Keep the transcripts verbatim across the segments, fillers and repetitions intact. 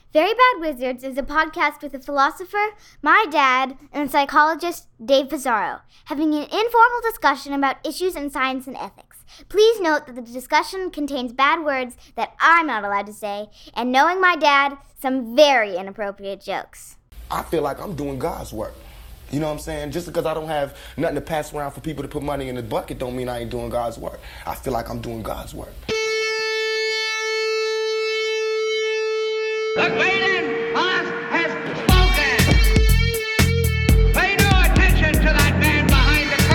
Very Bad Wizards is a podcast with a philosopher, my dad, and a psychologist, Dave Pizarro, having an informal discussion about issues in science and ethics. Please note that the discussion contains bad words that I'm not allowed to say, and knowing my dad, some very inappropriate jokes. I feel like I'm doing God's work. You know what I'm saying? Just because I don't have nothing to pass around for people to put money in the bucket don't mean I ain't doing God's work. I feel like I'm doing God's work. The great and boss has spoken. Pay no attention to that man behind the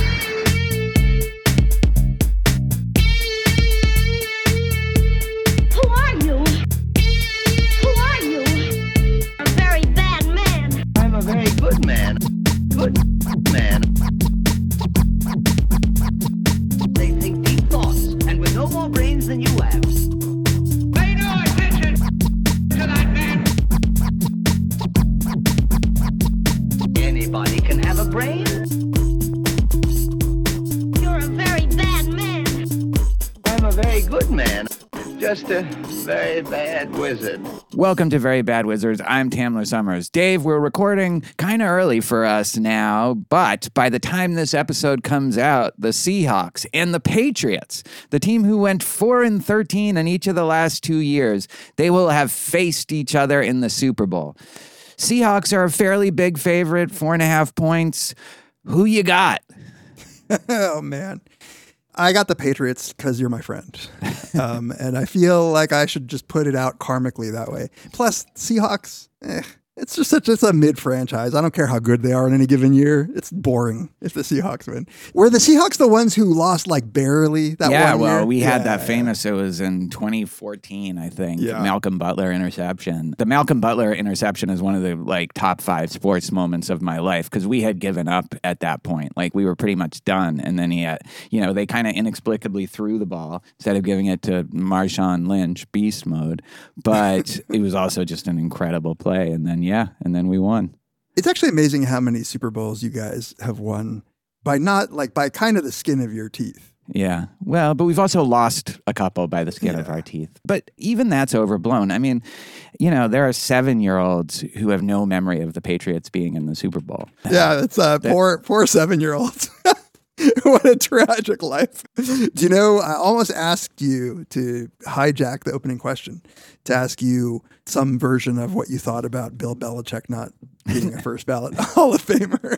curtain. Who are you? Who are you? A very bad man. I'm a very good man. Good man. They think deep thoughts, and with no more brains than you have. Pay no attention to that man. Anybody can have a brain. You're a very bad man. I'm a very good man. Just a very bad wizard. Welcome to Very Bad Wizards. I'm Tamler Summers. Dave, we're recording kind of early for us now, but by the time this episode comes out, the Seahawks and the Patriots, the team who went four and thirteen in each of the last two years, they will have faced each other in the Super Bowl. Seahawks are a fairly big favorite, four and a half points. Who you got? Oh, man. I got the Patriots because you're my friend. Um, and I feel like I should just put it out karmically that way. Plus, Seahawks, eh, it's just such it's a mid-franchise. I don't care how good they are in any given year. It's boring if the Seahawks win. Were the Seahawks the ones who lost like barely that yeah, one well, year? we had yeah, that famous, it was in twenty fourteen, I think, Yeah. Malcolm Butler interception. The Malcolm Butler interception is one of the like top five sports moments of my life because we had given up at that point. Like we were pretty much done. And then he had, you know, they kind of inexplicably threw the ball instead of giving it to Marshawn Lynch, beast mode. But it was also just an incredible play. And then, yeah, and then we won. It's actually amazing how many Super Bowls you guys have won by not like by kind of the skin of your teeth. Yeah. Well, but we've also lost a couple by the skin Yeah. of our teeth. But even that's overblown. I mean, you know, there are seven-year-olds who have no memory of the Patriots being in the Super Bowl. Yeah, it's uh, poor, poor seven-year-olds. What a tragic life. Do you know, I almost asked you to hijack the opening question to ask you some version of what you thought about Bill Belichick not being a first ballot Hall of Famer.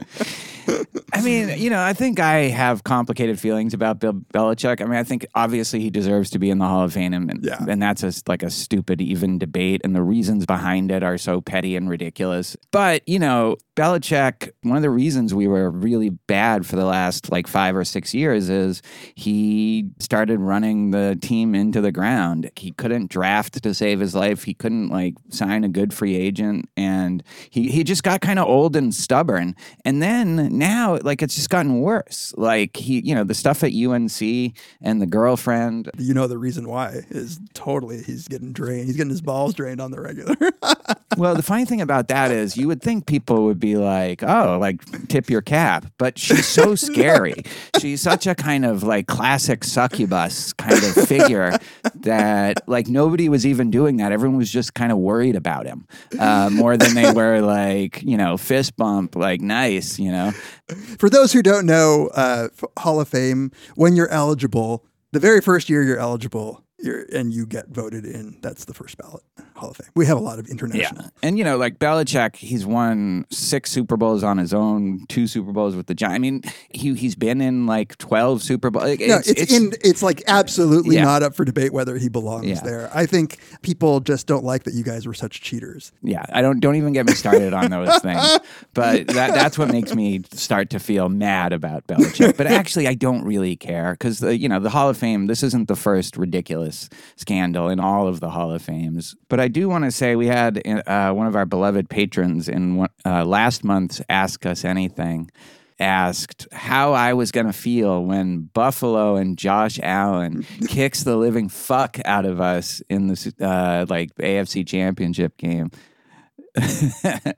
I mean, you know, I think I have complicated feelings about Bill Belichick. I mean, I think obviously he deserves to be in the Hall of Fame, and, Yeah. and that's a, like a stupid even debate, and the reasons behind it are so petty and ridiculous. But, you know, Belichick, one of the reasons we were really bad for the last like five or six years is he started running the team into the ground. He couldn't draft to save his life. He couldn't like sign a good free agent, and he, he just got kind of old and stubborn. And then now, like, it's just gotten worse. Like, he, you know, the stuff at U N C and the girlfriend. You know, the reason why is totally he's getting drained. He's getting his balls drained on the regular. Well, the funny thing about that is you would think people would be like, oh, like, tip your cap. But she's so scary. She's such a kind of like classic succubus kind of figure that like nobody was even doing that. Everyone was just kind of worried about him uh, more than they were like, you know, fist bump, like nice, you know. For those who don't know, uh, Hall of Fame, when you're eligible, the very first year you're eligible, you're, and you get voted in, that's the first ballot Hall of Fame. We have a lot of international. Yeah. And, you know, like Belichick, he's won six Super Bowls on his own, two Super Bowls with the Giants. I mean, he, he's been in like twelve Super Bowls. Like, No, it's, it's, in. It's like absolutely Yeah. not up for debate whether he belongs Yeah. there. I think people just don't like that you guys were such cheaters. Yeah, I don't don't even get me started on those things. But that that's what makes me start to feel mad about Belichick. But actually, I don't really care because the you know the Hall of Fame. This isn't the first ridiculous scandal in all of the Hall of Fames. But I do want to say we had uh, one of our beloved patrons in one, uh, last month's Ask Us Anything asked how I was going to feel when Buffalo and Josh Allen kicks the living fuck out of us in the uh, like A F C Championship game.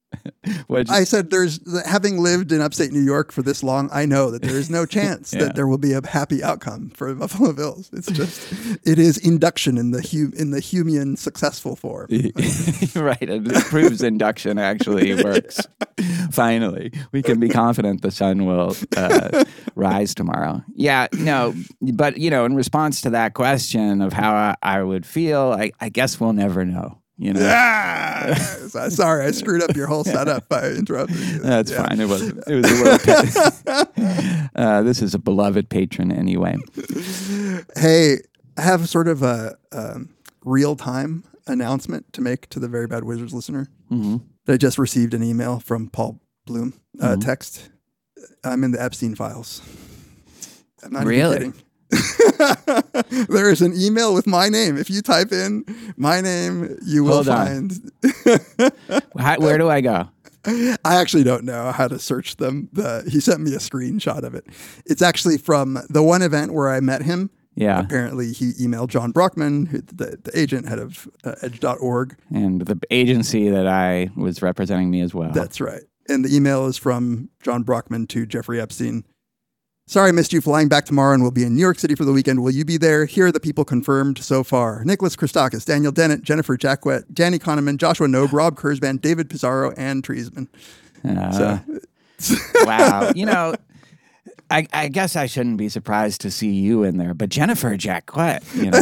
Which, I said, "There's having lived in upstate New York for this long, I know that there is no chance Yeah. that there will be a happy outcome for Buffalo Bills. It's just, it is induction in the hu- in the Humean successful form." right. It proves induction actually works. Finally, we can be confident the sun will uh, rise tomorrow. Yeah, no, but, you know, in response to that question of how I, I would feel, I, I guess we'll never know. You know, Ah! Sorry, I screwed up your whole setup by interrupting you. that's Yeah. fine. It wasn't. It was a little. Pit. uh, this is a beloved patron anyway. Hey, I have sort of a um, real time announcement to make to the Very Bad Wizards listener. Mm-hmm. I just received an email from Paul Bloom, uh, Mm-hmm. text. I'm in the Epstein files. I'm not Really? even kidding. There is an email with my name. If you type in my name, you will Hold on. find. How, where do I go? I actually don't know how to search them. The, he sent me a screenshot of it. It's actually from the one event where I met him. Yeah, Apparently, he emailed John Brockman, who, the, the agent, head of uh, edge dot org. and the agency that I was representing me as well. That's right. And the email is from John Brockman to Jeffrey Epstein. Sorry, I missed you. Flying back tomorrow and we'll be in New York City for the weekend. Will you be there? Here are the people confirmed so far. Nicholas Christakis, Daniel Dennett, Jennifer Jacquet, Danny Kahneman, Joshua Nobe, Rob Kurzban, David Pizarro, and Treisman. Uh, So, wow. You know, I, I guess I shouldn't be surprised to see you in there, but Jennifer Jacquet, you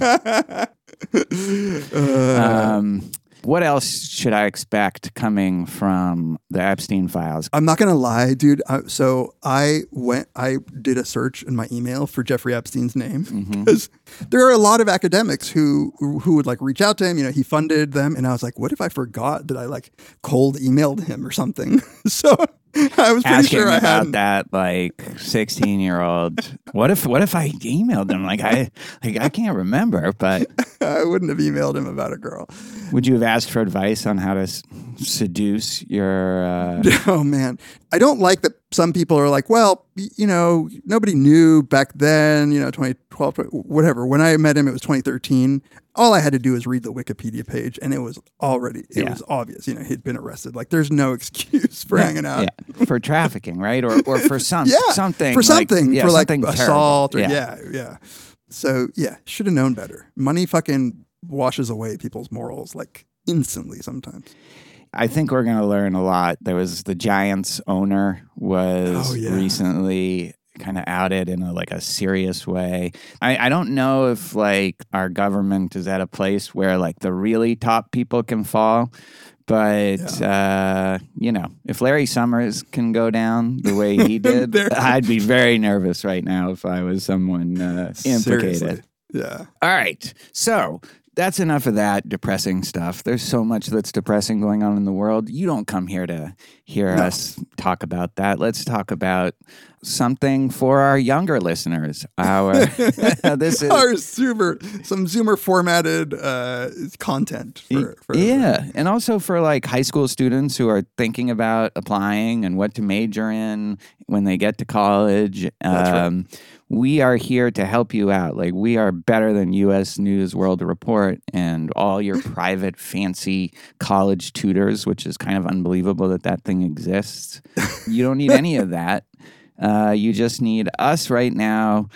know. um, what else should I expect coming from the Epstein files? I'm not going to lie, dude. Uh, so I went, I did a search in my email for Jeffrey Epstein's name because there are a lot of academics who, who would like reach out to him. You know, he funded them. And I was like, what if I forgot that I like cold emailed him or something? So I was pretty Asking sure I about hadn't. that, like sixteen year old. What if? What if I emailed them? Like I, like I can't remember. But I wouldn't have emailed him about a girl. would you have asked for advice on how to s- seduce your? Uh, Oh man, I don't like that some people are like, well, y- you know, nobody knew back then, you know, twenty twelve, whatever. When I met him, it was twenty thirteen. All I had to do was read the Wikipedia page and it was already, it Yeah. was obvious, you know, he'd been arrested. Like there's no excuse for hanging out. yeah, for trafficking, right? Or or for some Yeah, something for like- something, yeah, for like something assault or terrible. yeah. yeah, So yeah, should have known better. Money fucking washes away people's morals like instantly sometimes. I think we're going to learn a lot. There was the Giants owner was Oh, yeah. recently kind of outed in a, like a serious way. I, I don't know if like our government is at a place where like the really top people can fall. But, uh, you know, if Larry Summers can go down the way he did, There- I'd be very nervous right now if I was someone uh, implicated. Seriously. Yeah. All right. So that's enough of that depressing stuff. There's so much that's depressing going on in the world. You don't come here to hear No. us talk about that. Let's talk about something for our younger listeners. Our this is Our Zoomer, some Zoomer formatted uh, content. For, for yeah, and also for like high school students who are thinking about applying and what to major in when they get to college. That's right. Um, we are here to help you out. Like we are better than U S News World Report and all your private fancy college tutors, which is kind of unbelievable that that thing exists. You don't need any of that. Uh, you just need us right now,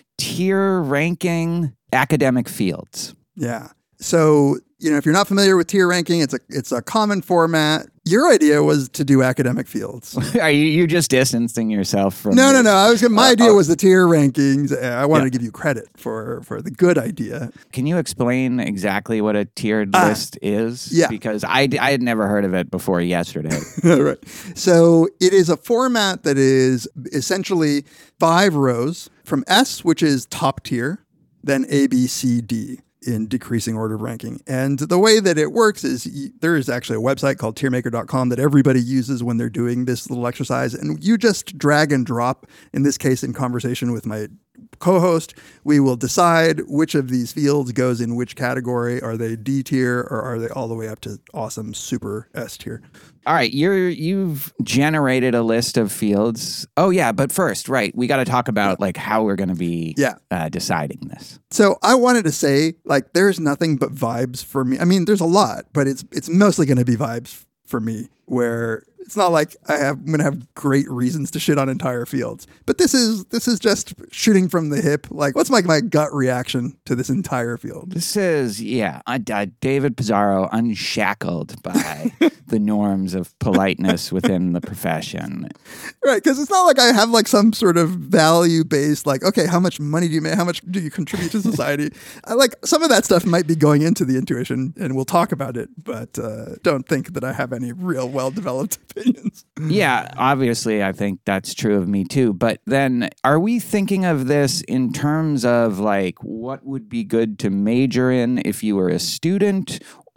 tier ranking academic fields. Yeah. So, you know, if you're not familiar with tier ranking, it's a it's a common format. Your idea was to do academic fields. Are you you just distancing yourself from? No, no, this? no. I was gonna, my Uh, idea uh, was the tier rankings. Uh, I wanted Yeah. to give you credit for for the good idea. Can you explain exactly what a tiered Ah, list is? yeah. Because I, I had never heard of it before yesterday. Right. So it is a format that is essentially five rows from S, which is top tier, then A, B, C, D in decreasing order of ranking. And the way that it works is y- there is actually a website called tiermaker dot com that everybody uses when they're doing this little exercise. And you just drag and drop, in this case, in conversation with my co-host, we will decide which of these fields goes in which category. Are they D tier or are they all the way up to awesome super S tier? All right, you're you've generated a list of fields. Oh yeah, but first, right, we got to talk about like how we're going to be Yeah. uh, deciding this. So I wanted to say, like, there's nothing but vibes for me. I mean, there's a lot, but it's it's mostly going to be vibes for me where it's not like I have, I'm going to have great reasons to shit on entire fields. But this is this is just shooting from the hip. Like, what's my, my gut reaction to this entire field? This is, yeah, uh, uh, David Pizarro unshackled by the norms of politeness within the profession. Right, because it's not like I have like some sort of value-based, like, okay, how much money do you make? How much do you contribute to society? I like some of that stuff might be going into the intuition, and we'll talk about it, but uh, don't think that I have any real well-developed opinions. Yeah, obviously, I think that's true of me too. But then are we thinking of this in terms of like what would be good to major in if you were a student,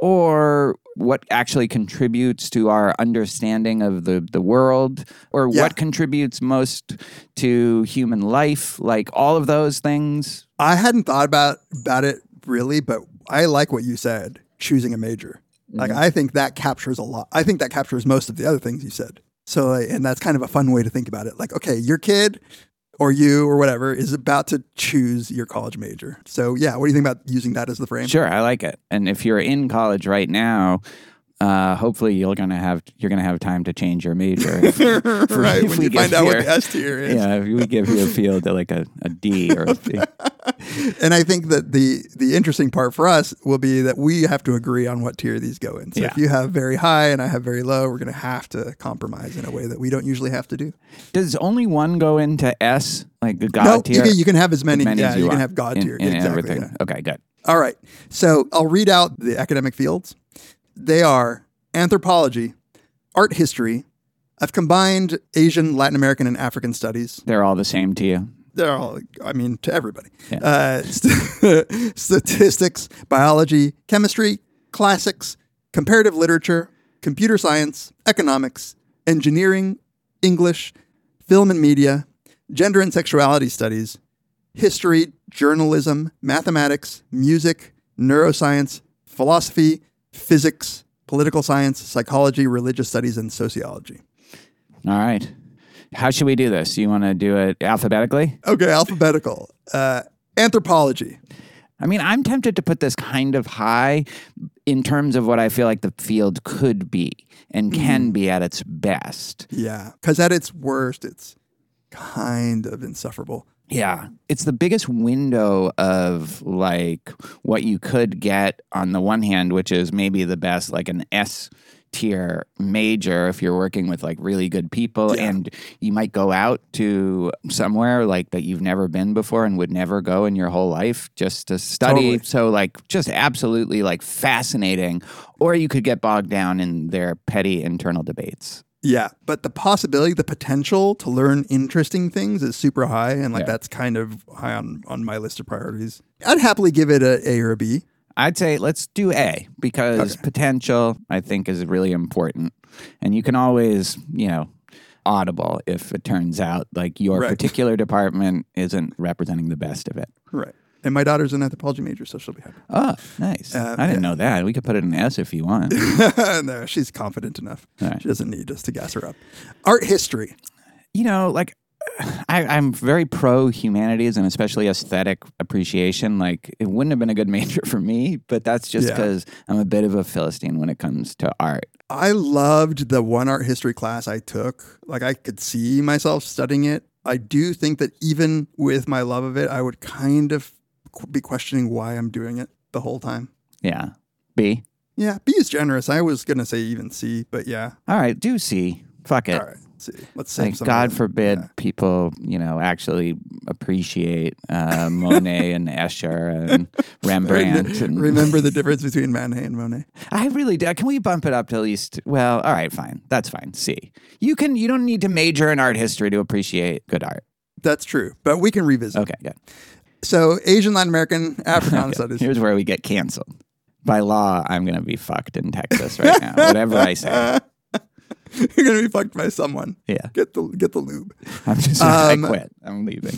or what actually contributes to our understanding of the, the world, or Yeah. what contributes most to human life? Like all of those things? I hadn't thought about, about it really, but I like what you said, choosing a major. Like, I think that captures a lot. I think that captures most of the other things you said. So, like, and that's kind of a fun way to think about it. Like, okay, your kid or you or whatever is about to choose your college major. So, yeah, what do you think about using that as the frame? Sure, I like it. And if you're in college right now, uh, hopefully you're gonna have you're gonna have time to change your major. If, Right, if when we you give find out what your- the S tier is. Yeah, if we give you a field at like a, a D or a B. And I think that the the interesting part for us will be that we have to agree on what tier these go in. So Yeah. if you have very high and I have very low, we're going to have to compromise in a way that we don't usually have to do. Does only one go into S, like the God no, tier? you can, you can have as many. As many yeah, as you, you can want have God in- tier. in exactly, everything. yeah. Okay, good. All right. So I'll read out the academic fields. They are anthropology, art history. I've combined Asian, Latin American, and African studies. They're all the same to you. They're all, I mean, to everybody. Yeah. Uh, st- statistics, biology, chemistry, classics, comparative literature, computer science, economics, engineering, English, film and media, gender and sexuality studies, history, journalism, mathematics, music, neuroscience, philosophy, physics, political science, psychology, religious studies, and sociology. All right. How should we do this? You want to do it alphabetically? Okay, alphabetical. Uh, anthropology. I mean, I'm tempted to put this kind of high in terms of what I feel like the field could be and can be at its best. Yeah, because at its worst, it's kind of insufferable. Yeah. It's the biggest window of like what you could get on the one hand, which is maybe the best, like an S tier major if you're working with like really good people, Yeah. and you might go out to somewhere like that you've never been before and would never go in your whole life just to study. Totally. So like just absolutely like fascinating. Or you could get bogged down in their petty internal debates. Yeah, but the possibility, the potential to learn interesting things is super high, and like Yeah. that's kind of high on, on my list of priorities. I'd happily give it a A or a B. I'd say let's do A because Okay. potential, I think, is really important. And you can always, you know, audible if it turns out like your Right. particular department isn't representing the best of it. Right. And my daughter's an anthropology major, so she'll be happy. Oh, nice. Uh, I didn't yeah. know that. We could put it in S if you want. No, she's confident enough. All right. She doesn't need us to gas her up. Art history. You know, like I, I'm very pro humanities and especially aesthetic appreciation. Like it wouldn't have been a good major for me, but that's just Yeah. because I'm a bit of a Philistine when it comes to art. I loved the one art history class I took. Like I could see myself studying it. I do think that even with my love of it, I would kind of qu- be questioning why I'm doing it the whole time. Yeah. B. Yeah, B is generous. I was going to say even C, but yeah. All right, do C. Fuck it. All right, C. Let's save Like, some of God them. forbid Yeah. people, you know, actually appreciate uh, Monet and Escher and Rembrandt. And Remember the difference between Manet and Monet. I really do. Can we bump it up to at least? Well, all right, fine. That's fine. C. You can. You don't need to major in art history to appreciate good art. That's true, but we can revisit. Okay, good. So Asian, Latin American, African Okay, studies. here's where we get canceled. By law, I'm going to be fucked in Texas right now. Whatever I say. You're gonna be fucked by someone. Yeah. Get the get the lube. I'm just. Um, I quit. I'm leaving.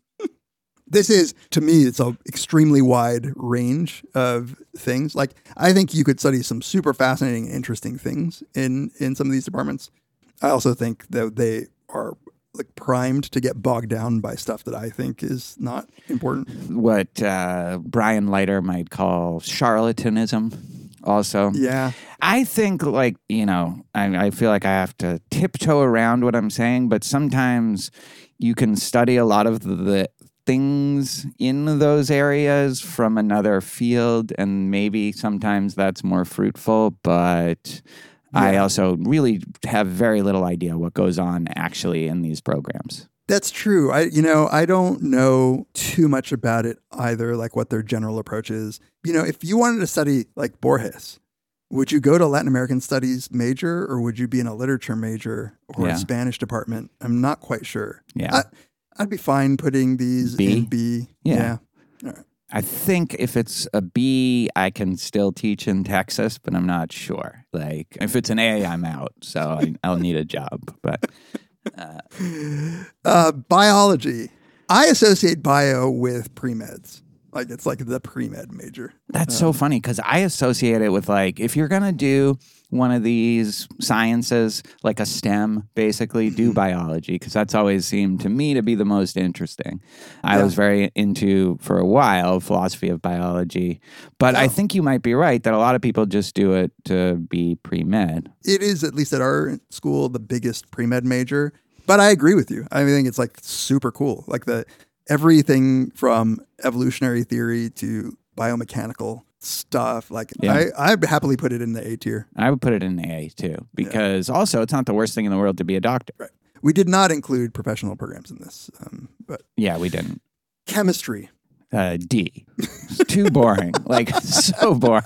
This is, to me, it's an extremely wide range of things. Like, I think you could study some super fascinating, interesting things in, in some of these departments. I also think that they are like primed to get bogged down by stuff that I think is not important. What uh, Brian Leiter might call charlatanism also. Yeah. I think, like, you know, I, I feel like I have to tiptoe around what I'm saying, but sometimes you can study a lot of the, the things in those areas from another field, and maybe sometimes that's more fruitful, but yeah. I also really have very little idea what goes on actually in these programs. That's true. I, you know, I don't know too much about it either, like what their general approach is. You know, if you wanted to study like Borges, would you go to Latin American studies major, or would you be in a literature major or Yeah. a Spanish department? I'm not quite sure. Yeah. I, I'd be fine putting these B? in B. Yeah. Yeah. All right. I think if it's a B, I can still teach in Texas, but I'm not sure. Like, if it's an A, I'm out, so I, I'll need a job. But uh, Uh, biology. I associate bio with pre-meds. Like it's like the pre-med major. that's so funny because I associate it with, like, if you're going to do one of these sciences, like a STEM, basically, do biology, because that's always seemed to me to be the most interesting. I Yeah. was very into, for a while, philosophy of biology. But I Yeah. think you might be right that a lot of people just do it to be pre-med. It is, at least at our school, the biggest pre-med major. But I agree with you. I think it's like super cool. Like the everything from evolutionary theory to biomechanical stuff. Like Yeah. I, I'd happily put it in the A tier. I would put it in A too, because also it's not the worst thing in the world to be a doctor. Right. We did not include professional programs in this, um, but Yeah, we didn't. chemistry. Uh, D. It's too boring. Like, so boring.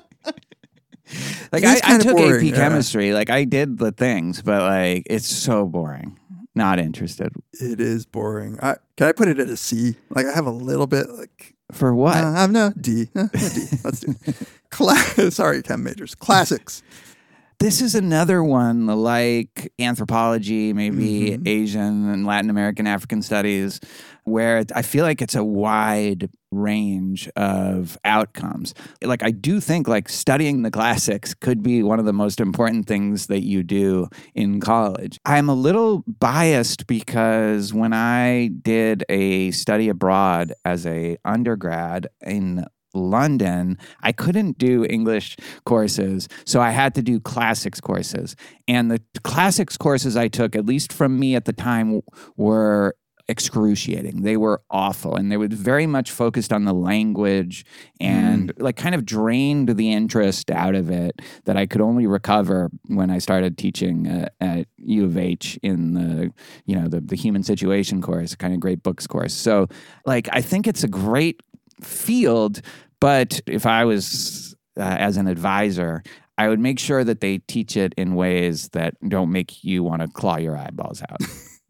Like, It is I, I kinda took A boring, P yeah. chemistry. Like, I did the things, but, like, it's so boring. Not interested. It is boring. I, can I put it at a C? Like I have a little bit like For what? uh, I'm no D. Uh, D. Let's do it. Cla- Sorry, chem majors. Classics. This is another one like anthropology, maybe Mm-hmm. Asian and Latin American, African studies, where it, I feel like it's a wide range of outcomes. Like, I do think like studying the classics could be one of the most important things that you do in college. I'm a little biased because when I did a study abroad as a undergrad in London, I couldn't do English courses, so I had to do classics courses. And the classics courses I took, at least from me at the time, were excruciating. They were awful, and they were very much focused on the language and like kind of drained the interest out of it that I could only recover when I started teaching uh, at U of H in the, you know, the, the human situation course, kind of great books course. So like, I think it's a great field, but if I was uh, as an advisor, I would make sure that they teach it in ways that don't make you want to claw your eyeballs out.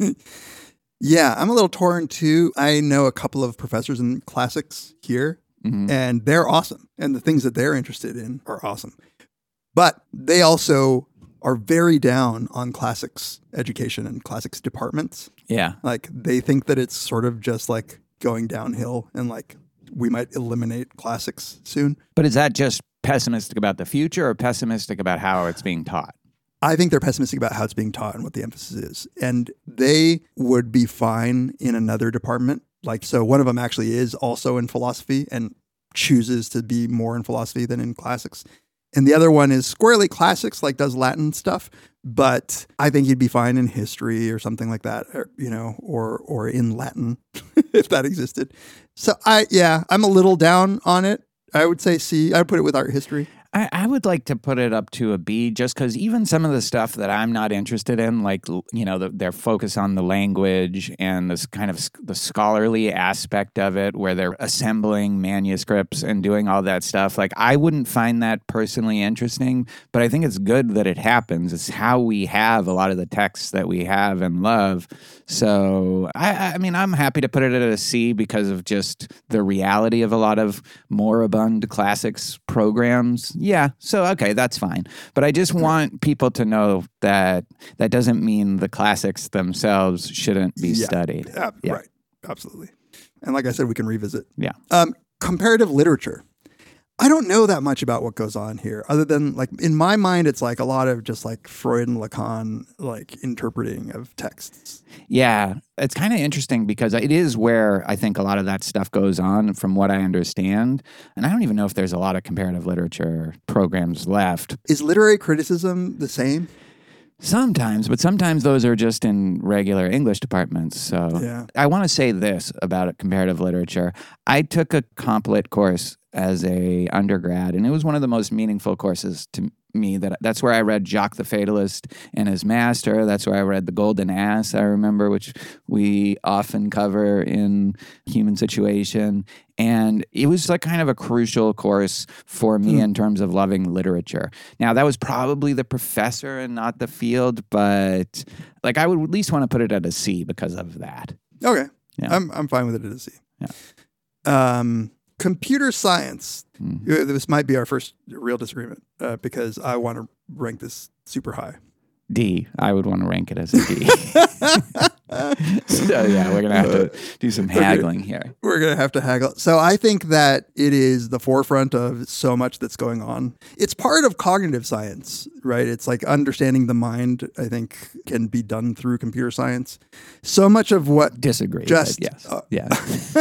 Yeah, I'm a little torn too. I know a couple of professors in classics here, Mhm. and they're awesome. And the things that they're interested in are awesome. But they also are very down on classics education and classics departments. Yeah. Like they think that it's sort of just like going downhill and like we might eliminate classics soon. But is that just pessimistic about the future or pessimistic about how it's being taught? I think they're pessimistic about how it's being taught and what the emphasis is. And they would be fine in another department. Like, so one of them actually is also in philosophy and chooses to be more in philosophy than in classics. And the other one is squarely classics, like does Latin stuff. But I think he'd be fine in history or something like that, or, you know, or or in Latin, if that existed. So I, yeah, I'm a little down on it. I would say C. I would put it with art history. I, I would like to put it up to a B just because even some of the stuff that I'm not interested in, like, you know, the, their focus on the language and this kind of sc- the scholarly aspect of it where they're assembling manuscripts and doing all that stuff, like, I wouldn't find that personally interesting, but I think it's good that it happens. It's how we have a lot of the texts that we have and love. So, I, I mean, I'm happy to put it at a C because of just the reality of a lot of moribund classics programs. Yeah, so okay, that's fine. But I just want people to know that that doesn't mean the classics themselves shouldn't be Yeah. studied. Yeah, Yeah. Right. Absolutely. And like I said, we can revisit. Yeah. Um, comparative literature. I don't know that much about what goes on here, other than like in my mind, it's like a lot of just like Freud and Lacan like interpreting of texts. Yeah, it's kind of interesting because it is where I think a lot of that stuff goes on from what I understand. And I don't even know if there's a lot of comparative literature programs left. Is literary criticism the same? Sometimes, but sometimes those are just in regular English departments. So Yeah. I want to say this about comparative literature. I took a comp lit course as a undergrad, and it was one of the most meaningful courses to me. That that's where I read Jacques the Fatalist and His Master. That's where I read The Golden Ass, I remember, which we often cover in Human Situation. And it was like kind of a crucial course for me mm. in terms of loving literature. Now, that was probably the professor and not the field, but like I would at least want to put it at a C because of that. Okay. Yeah. I'm I'm fine with it at a C. Yeah. Um, computer science. Mm-hmm. This might be our first real disagreement uh, because I want to rank this super high. D. I would want to rank it as a D. So yeah, we're gonna have to do some haggling here. We're gonna have to haggle. So I think that it is the forefront of so much that's going on. It's part of cognitive science, right? It's like understanding the mind, I think, can be done through computer science. So much of what disagree. Just yes, uh, yeah.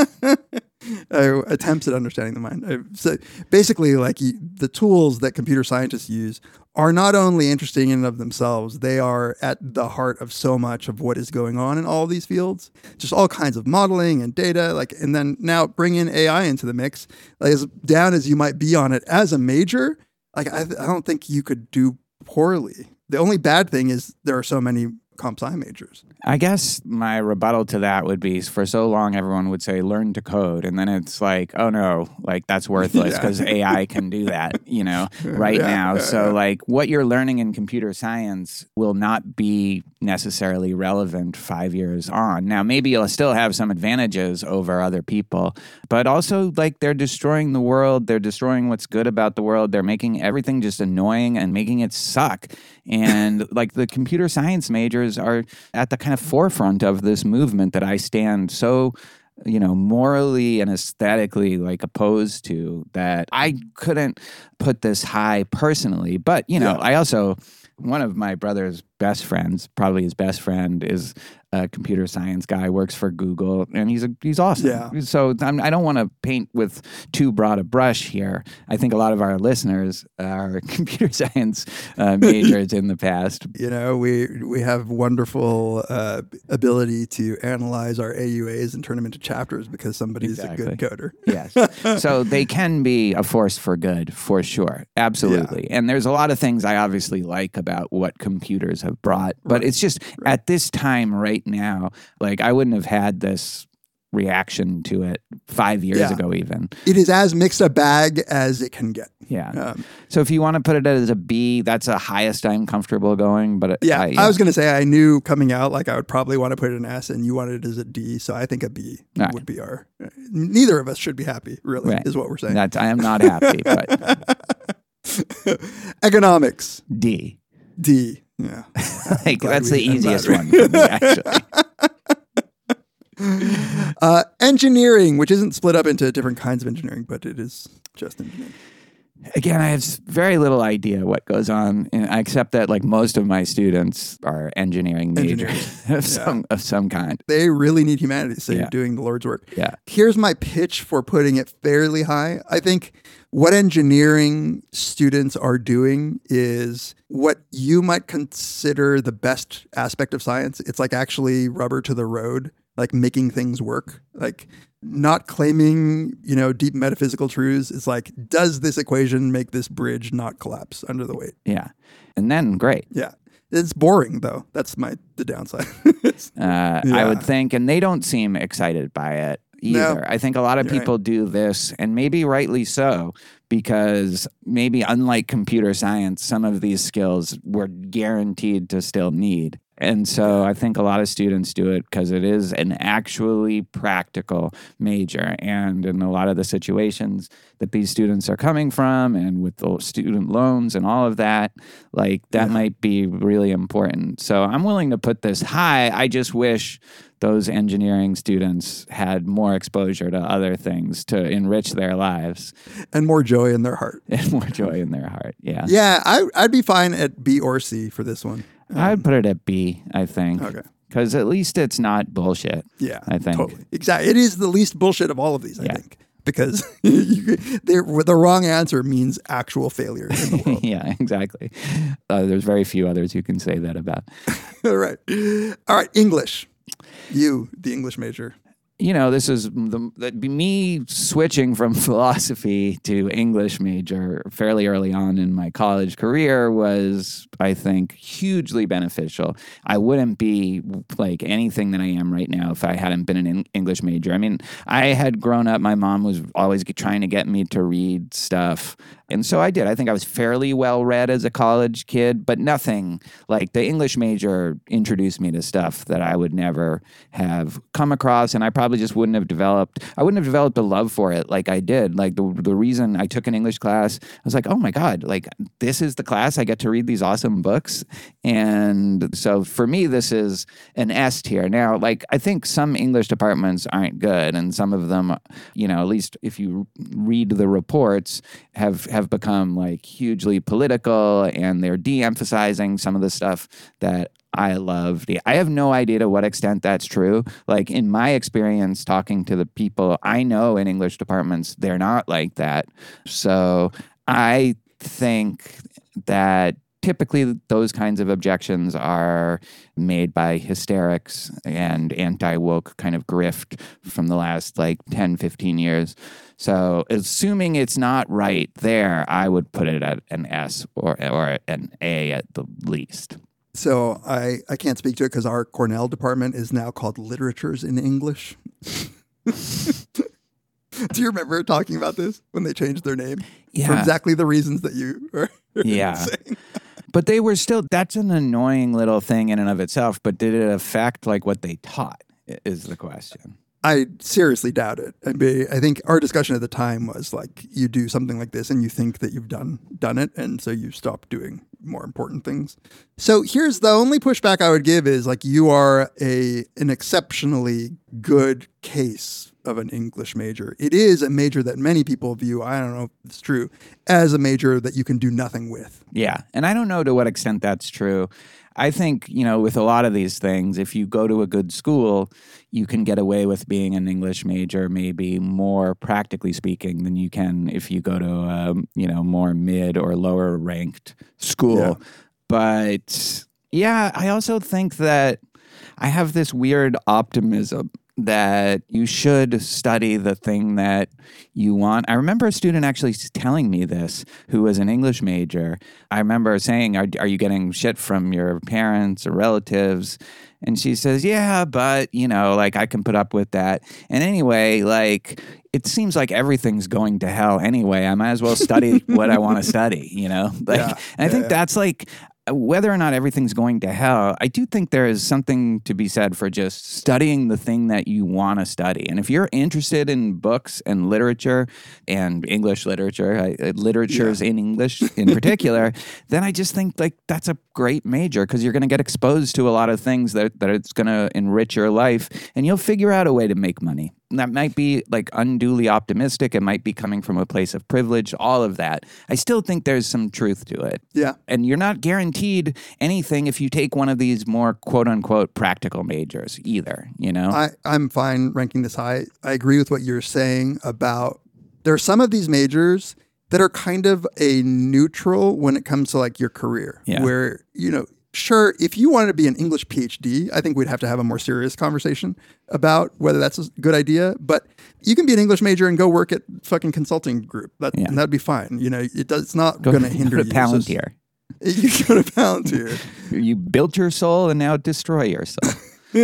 uh, attempts at understanding the mind. Uh, so basically, like you, the tools that computer scientists use are not only interesting in and of themselves, they are at the heart of so much of what is going on in all these fields. Just all kinds of modeling and data, like, and then now bring in A I into the mix. Like, as down as you might be on it as a major, like I, I don't think you could do poorly. The only bad thing is there are so many comp sci majors. I guess my rebuttal to that would be, for so long everyone would say learn to code, and then it's like, oh no, like that's worthless because yeah. A I can do that, you know, right yeah, now. Yeah, so yeah. like what you're learning in computer science will not be necessarily relevant five years on. Now maybe you'll still have some advantages over other people, but also like they're destroying the world, they're destroying what's good about the world, they're making everything just annoying and making it suck. And like the computer science majors are at the kind of forefront of this movement that I stand so, you know, morally and aesthetically like opposed to, that I couldn't put this high personally. But, you know, yeah. I also, one of my brother's best friends, probably his best friend, is a computer science guy, works for Google, and he's a, he's awesome. Yeah. So I'm, I don't want to paint with too broad a brush here. I think a lot of our listeners are computer science uh, majors in the past. You know, we we have wonderful uh, ability to analyze our A U As and turn them into chapters because somebody's exactly. a good coder. Yes. So they can be a force for good, for sure. Absolutely. Yeah. And there's a lot of things I obviously like about what computers have brought, but right. it's just right. at this time right now, like I wouldn't have had this reaction to it five years yeah. ago even. It is as mixed a bag as it can get. Yeah. Um, so if you want to put it as a B, that's the highest I'm comfortable going. But it, yeah, I, yeah, I was going to say I knew coming out like I would probably want to put it an S, and you wanted it as a D. So I think a B right. would be our. Neither of us should be happy. Really, right. is what we're saying. That's, I am not happy, but economics D. D. Yeah. like that's the easiest one for me, actually. uh, engineering, which isn't split up into different kinds of engineering, but it is just engineering. Again, I have very little idea what goes on, except that like most of my students are engineering majors of, yeah. some, of some kind. They really need humanities, so yeah. you're doing the Lord's work. Yeah. Here's my pitch for putting it fairly high. I think what engineering students are doing is what you might consider the best aspect of science. It's like actually rubber to the road, like making things work, like not claiming, you know, deep metaphysical truths. It's like, does this equation make this bridge not collapse under the weight? Yeah. And then great. Yeah. It's boring though. That's my, the downside. uh, yeah. I would think, and they don't seem excited by it either. No. I think a lot of people right. do this, and maybe rightly so, because maybe unlike computer science, some of these skills we're guaranteed to still need. And so I think a lot of students do it because it is an actually practical major. And in a lot of the situations that these students are coming from and with the student loans and all of that, like that yeah. might be really important. So I'm willing to put this high. I just wish those engineering students had more exposure to other things to enrich their lives. And more joy in their heart. And more joy in their heart, yeah. Yeah, I, I'd be fine at B or C for this one. Um, I'd put it at B, I think. Okay. Because at least it's not bullshit. Yeah, I think. Totally. Exactly. It is the least bullshit of all of these, I yeah. think. Because you, the wrong answer means actual failure in the world. Yeah, exactly. Uh, there's very few others you can say that about. All right. All right, English. You, the English major. You know, this is the, the, me switching from philosophy to English major fairly early on in my college career was, I think, hugely beneficial. I wouldn't be like anything that I am right now if I hadn't been an English major. I mean, I had grown up, my mom was always trying to get me to read stuff. And so I did. I think I was fairly well read as a college kid, but nothing like the English major introduced me to stuff that I would never have come across. And I probably just wouldn't have developed, I wouldn't have developed a love for it like I did. Like the the reason I took an English class, I was like, oh my God, like this is the class I get to read these awesome books. And so for me, this is an S tier. Now, like I think some English departments aren't good. And some of them, you know, at least if you read the reports, have have become like hugely political and they're de-emphasizing some of the stuff that I loved. I have no idea to what extent that's true. Like in my experience talking to the people I know in English departments, they're not like that. So I think that typically those kinds of objections are made by hysterics and anti-woke kind of grift from the last like ten, fifteen years. So assuming it's not right there, I would put it at an S or or an A at the least. So I, I can't speak to it because our Cornell department is now called Literatures in English. Do you remember talking about this when they changed their name? Yeah. For exactly the reasons that you are yeah. saying. But they were still, that's an annoying little thing in and of itself, but did it affect like what they taught is the question. I seriously doubt it. I mean, I think our discussion at the time was like, you do something like this and you think that you've done done it, and so you stop doing more important things. So here's the only pushback I would give is like, you are a an exceptionally good case of an English major. It is a major that many people view, I don't know if it's true, as a major that you can do nothing with. Yeah, and I don't know to what extent that's true. I think, you know, with a lot of these things, if you go to a good school, you can get away with being an English major, maybe more practically speaking, than you can if you go to a, you know, more mid or lower ranked school. Yeah. But yeah, I also think that I have this weird optimism that you should study the thing that you want. I remember a student actually telling me this who was an English major. I remember saying, are, are you getting shit from your parents or relatives? And she says, yeah, but, you know, like I can put up with that. And anyway, like it seems like everything's going to hell anyway. I might as well study what I want to study, you know? Like, yeah, and I yeah, think yeah. that's like, whether or not everything's going to hell, I do think there is something to be said for just studying the thing that you want to study. And if you're interested in books and literature and English literature, I, literatures yeah. in English in particular, then I just think like that's a great major because you're going to get exposed to a lot of things that, that it's going to enrich your life and you'll figure out a way to make money. That might be like unduly optimistic. It might be coming from a place of privilege, all of that. I still think there's some truth to it. Yeah. And you're not guaranteed anything if you take one of these more quote unquote practical majors either, you know? I, I'm fine ranking this high. I agree with what you're saying about there are some of these majors that are kind of a neutral when it comes to like your career yeah. where, you know, sure, if you wanted to be an English PhD, I think we'd have to have a more serious conversation about whether that's a good idea. But you can be an English major and go work at fucking consulting group. That, yeah. and that'd be fine. You know, it does, it's not going to hinder go to you. Palantir. You go to Palantir. You built your soul and now destroy yourself.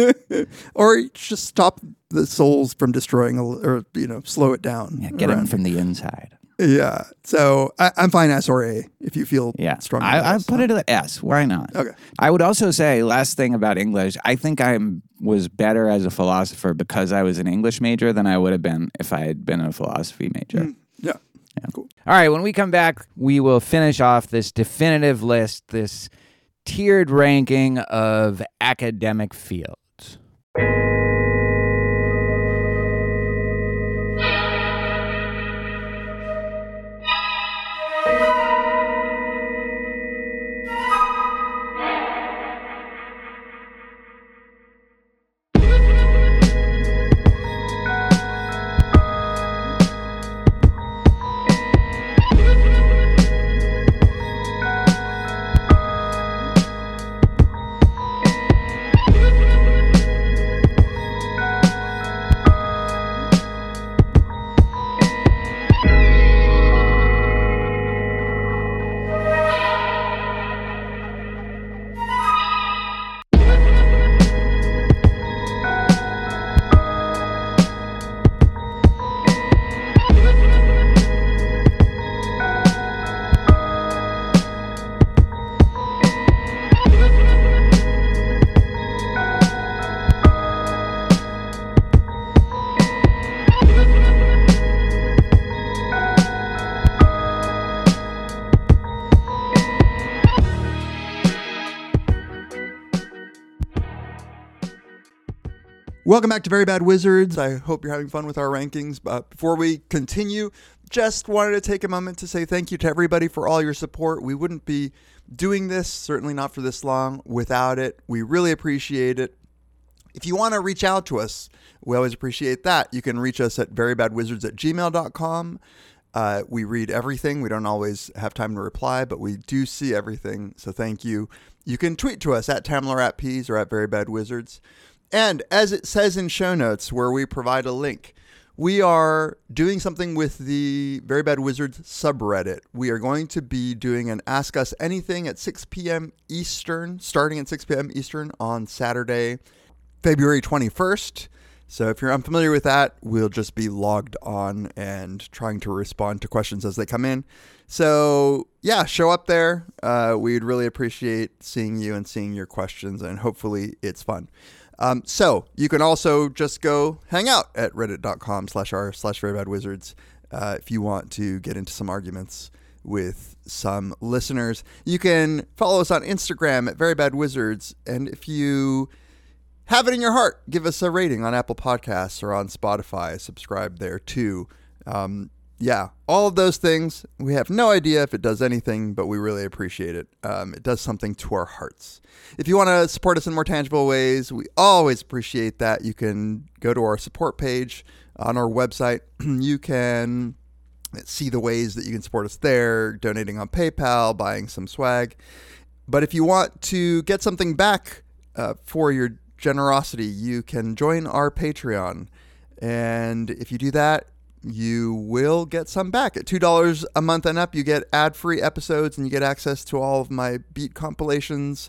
Or just stop the souls from destroying, a, or, you know, slow it down. Yeah, get them from the inside. Yeah. So I, I'm fine S or A if you feel Yeah, strong. I, I put it at S. Why not? Okay. I would also say, last thing about English, I think I was better as a philosopher because I was an English major than I would have been if I had been a philosophy major. Mm, yeah. Yeah. Cool. All right, when we come back, we will finish off this definitive list, this tiered ranking of academic fields. Welcome back to Very Bad Wizards. I hope you're having fun with our rankings. But before we continue, just wanted to take a moment to say thank you to everybody for all your support. We wouldn't be doing this, certainly not for this long, without it. We really appreciate it. If you want to reach out to us, we always appreciate that. You can reach us at verybadwizards at gmail dot com. Uh, we read everything. We don't always have time to reply, but we do see everything. So thank you. You can tweet to us at Tamler at Peas or at verybadwizards. And as it says in show notes where we provide a link, we are doing something with the Very Bad Wizards subreddit. We are going to be doing an Ask Us Anything at six p.m. Eastern, starting at six p.m. Eastern on Saturday, February twenty-first. So if you're unfamiliar with that, we'll just be logged on and trying to respond to questions as they come in. So yeah, show up there. Uh, we'd really appreciate seeing you and seeing your questions, and hopefully it's fun. Um, so you can also just go hang out at reddit.com slash r slash verybadwizards uh, if you want to get into some arguments with some listeners. You can follow us on Instagram at verybadwizards. And if you have it in your heart, give us a rating on Apple Podcasts or on Spotify. Subscribe there too. Um, yeah, all of those things. We have no idea if it does anything, but we really appreciate it. Um, it does something to our hearts. If you want to support us in more tangible ways, we always appreciate that. You can go to our support page on our website. You can see the ways that you can support us there, donating on PayPal, buying some swag. But if you want to get something back uh, for your generosity, you can join our Patreon. And if you do that, you will get some back. At two dollars a month and up, you get ad-free episodes and you get access to all of my beat compilations.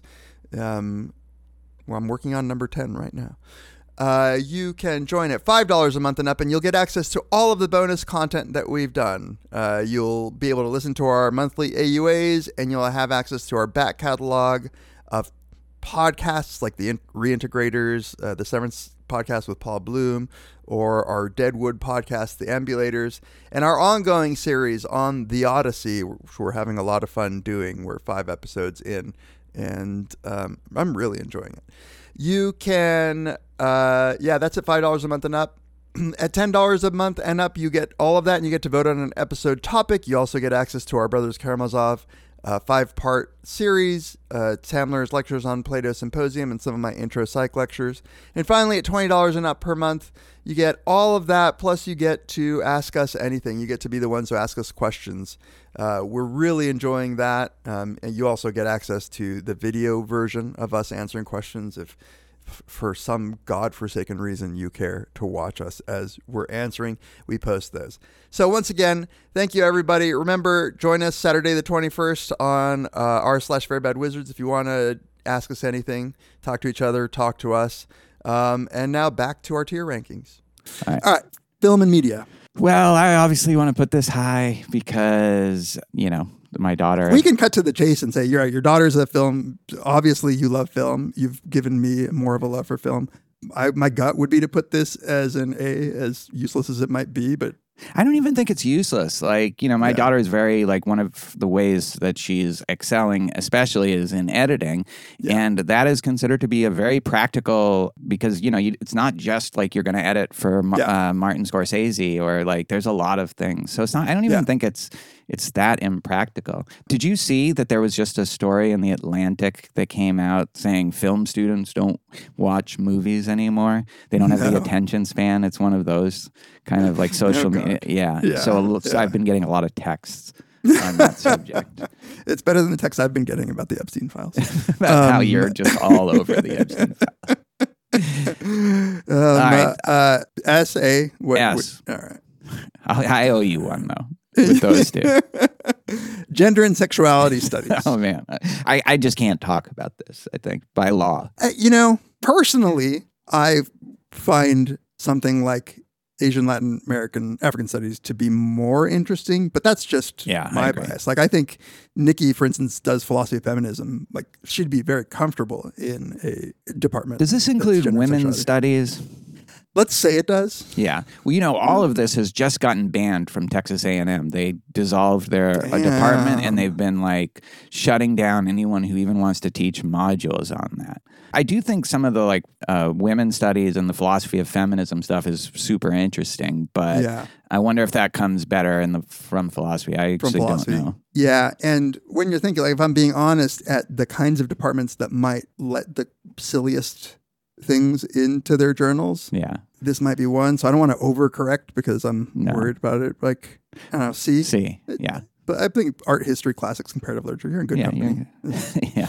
Um, well, I'm working on number ten right now. Uh, you can join at five dollars a month and up, and you'll get access to all of the bonus content that we've done. Uh, you'll be able to listen to our monthly A U As, and you'll have access to our back catalog of podcasts like the Reintegrators, uh, the Severance podcast with Paul Bloom, or our Deadwood podcast, The Ambulators, and our ongoing series on The Odyssey, which we're having a lot of fun doing. We're five episodes in, and um, I'm really enjoying it. You can, uh, yeah, that's at five dollars a month and up. At ten dollars a month and up, you get all of that, and you get to vote on an episode topic. You also get access to our Brothers Karamazov uh, five-part series, uh, Tamler's lectures on Plato Symposium, and some of my intro psych lectures. And finally, at twenty dollars and up per month, you get all of that, plus you get to ask us anything. You get to be the ones who ask us questions. Uh, we're really enjoying that. Um, and you also get access to the video version of us answering questions if f- for some godforsaken reason you care to watch us as we're answering. We post those. So once again, thank you, everybody. Remember, join us Saturday the twenty-first on uh, r slash verybadwizards if you want to ask us anything, talk to each other, talk to us. Um, and now back to our tier rankings. All right. All right. Film and media. Well, I obviously want to put this high because, you know, my daughter. We can cut to the chase and say, you're right, your daughter's a film. Obviously, you love film. You've given me more of a love for film. I, my gut would be to put this as an A, as useless as it might be, but I don't even think it's useless. Like, you know, my Yeah. daughter is very, like, one of the ways that she's excelling, especially, is in editing. Yeah. And that is considered to be a very practical, because, you know, you, it's not just like you're going to edit for Ma- Yeah. uh, Martin Scorsese, or like there's a lot of things. So it's not, I don't even Yeah. think it's it's that impractical. Did you see that there was just a story in The Atlantic that came out saying film students don't watch movies anymore? They don't have the No. attention span. It's one of those kind of like social Oh, God. media. Yeah. Yeah, So, a little- so yeah. I've been getting a lot of texts on that subject it's better than the text I've been getting about the Epstein files. about how Um, you're just all over the Epstein file. um, right. uh, uh, S A. What, S. what- all right. I, I owe you one though with those two. Gender and sexuality studies. Oh man, I, I just can't talk about this. I think by law. Uh, you know, personally, I find something like Asian, Latin American, African studies to be more interesting, but that's just Yeah, I my agree. bias. Like, I think Nikki, for instance, does philosophy of feminism. Like, she'd be very comfortable in a department. Does this that's include gender and women's sexuality. studies? Let's say it does. Yeah. Well, you know, all of this has just gotten banned from Texas A and M. They dissolved their uh, department, and they've been like shutting down anyone who even wants to teach modules on that. I do think some of the like uh, women's studies and the philosophy of feminism stuff is super interesting, but Yeah. I wonder if that comes better in the from philosophy. I From actually philosophy. don't know. Yeah. And when you're thinking, like, if I'm being honest, at the kinds of departments that might let the silliest things into their journals, Yeah. this might be one. So I don't want to overcorrect because I'm No. worried about it. Like, I don't know, see? See. Yeah. But I think art, history, classics, comparative literature, you're in good Yeah. company. you're- yeah.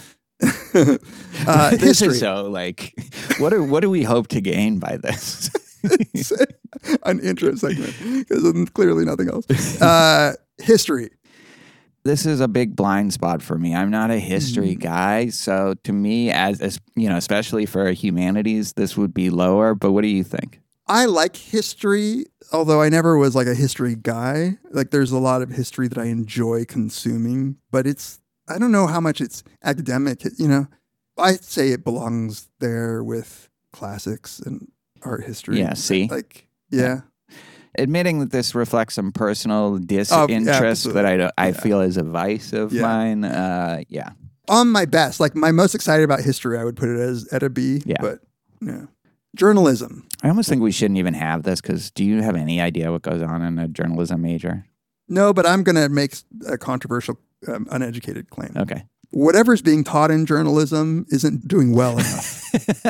uh, This history. is so like, what do what do we hope to gain by this? It's an intro segment because clearly nothing else. Uh, history. This is a big blind spot for me. I'm not a history Mm. guy, so to me, as, as you know, especially for humanities, this would be lower. But what do you think? I like history, although I never was like a history guy. Like, there's a lot of history that I enjoy consuming, but it's, I don't know how much it's academic. You know, I'd say it belongs there with classics and art history. Yeah, see? Like, yeah. Admitting that this reflects some personal Oh, disinterest yeah, that I, don't- I Yeah. feel is a vice of Yeah. mine. Uh, yeah. On my best, like my most excited about history, I would put it as at a B. Yeah. But yeah. Journalism. I almost think we shouldn't even have this because do you have any idea what goes on in a journalism major? No, but I'm going to make a controversial, um, uneducated claim. Okay. Whatever's being taught in journalism isn't doing well enough.